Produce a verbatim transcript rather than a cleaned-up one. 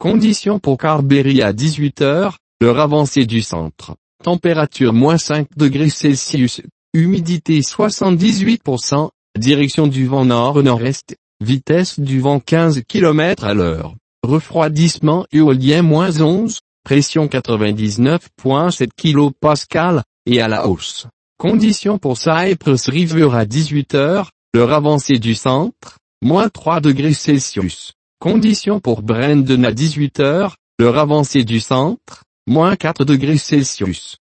Conditions pour Carberry à dix-huit heures, l'heure avancée du centre. Température moins cinq degrés Celsius, humidité soixante-dix-huit pour cent, direction du vent nord-nord-est, vitesse du vent quinze kilomètres à l'heure. Refroidissement éolien moins onze, pression quatre-vingt-dix-neuf virgule sept kilopascales, et à la hausse. Conditions pour Cypress River à dix-huit heures, l'heure avancée du centre, moins trois degrés Celsius. Conditions pour Brandon à dix-huit heures, l'heure avancée du centre, moins quatre degrés Celsius.